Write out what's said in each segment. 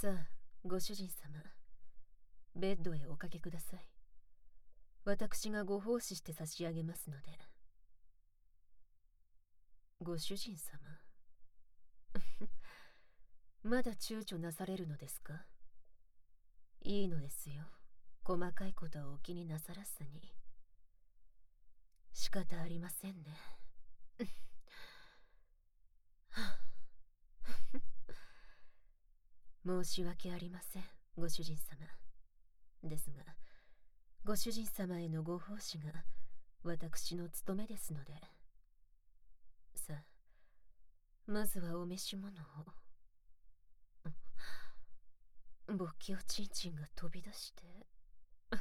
さあ、ご主人様、ベッドへおかけください。私がご奉仕して差し上げますので。ご主人様まだ躊躇なされるのですか？いいのですよ。細かいことはお気になさらずに。仕方ありませんね。申し訳ありません、ご主人様。ですが、ご主人様へのご奉仕が私の務めですので。さあ、まずはお召し物を。勃起おちんちんが飛び出しては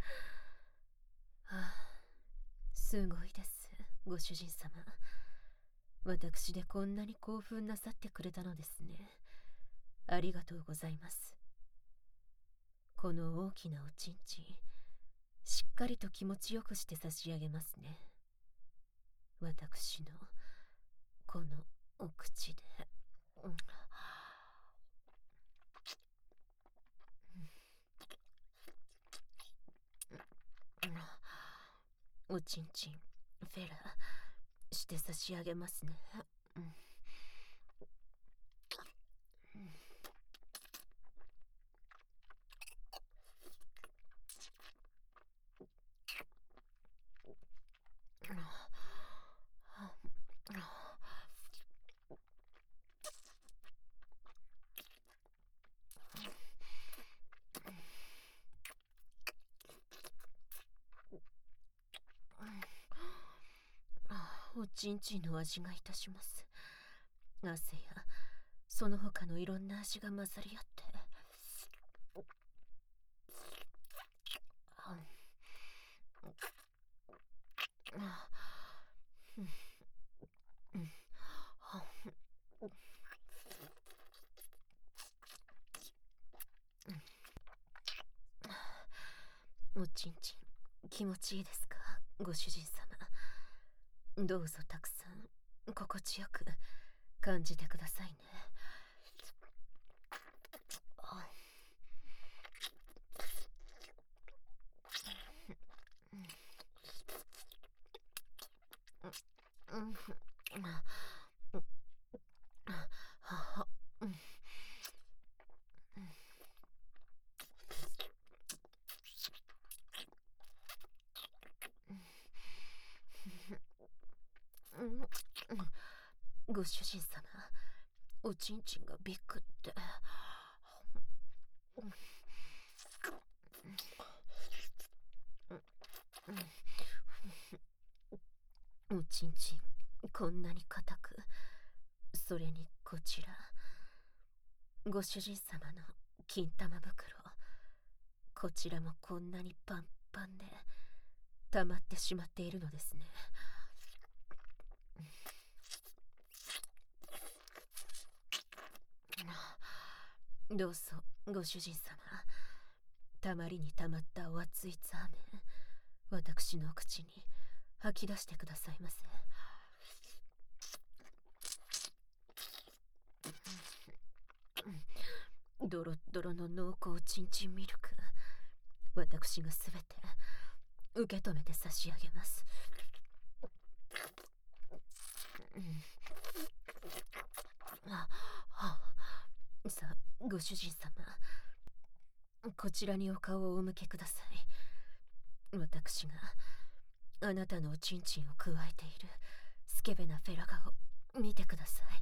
あ、すごいです、ご主人様。私でこんなに興奮なさってくれたのですね。ありがとうございます。この大きなおちんちん、しっかりと気持ちよくして差し上げますね。私のこのお口で。おちんちんフェラして差し上げますね。おちんちんの味がいたします。汗やその他のいろんな味が混ざり合って。おちんちん気持ちいいですか、ご主人様。どうぞたくさん心地よく感じてくださいね。ご主人様、おちんちんがビッグって。おちんちんこんなに硬く、それにこちらご主人様の金玉袋、こちらもこんなにパンパンで溜まってしまっているのですね。どうぞご主人様、たまりにたまったお熱いザーメン、私のお口に吐き出してくださいませ。ドロッドロの濃厚ちんちんミルク、私がすべて受け止めて差し上げます。さあ、ご主人様、こちらにお顔をお向けください。私があなたのおちんちんをくわえているスケベなフェラガを見てください。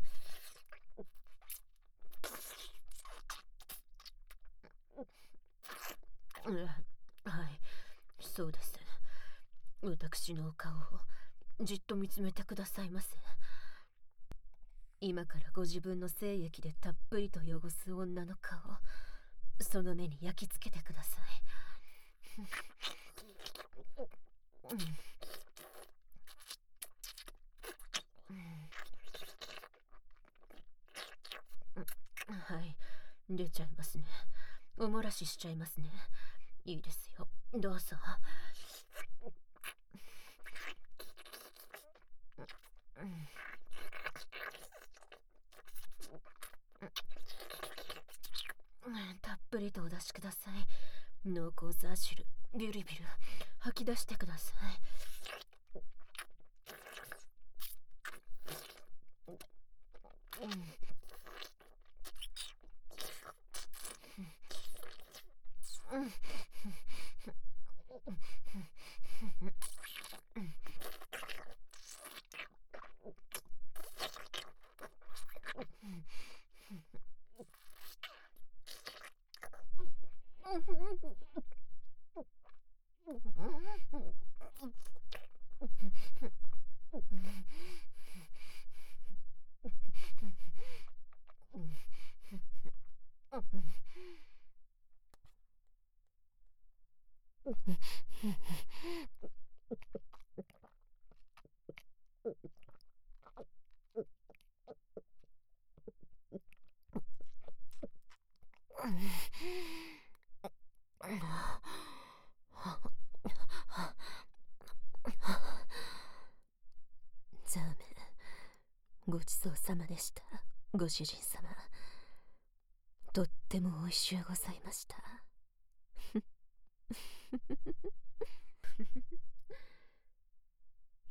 はい、そうです。私のお顔をじっと見つめてくださいませ。今からご自分の精液でたっぷりと汚す女の顔、その目に焼き付けてください。はい、出ちゃいますね。お漏らししちゃいますね。いいですよ、どうぞ。 ぷりとお出しください。濃厚ザ汁、ビュルビュル吐き出してください。ザーメン、ごちそうさまでした、ご主人様。とっても美味しゅうございました。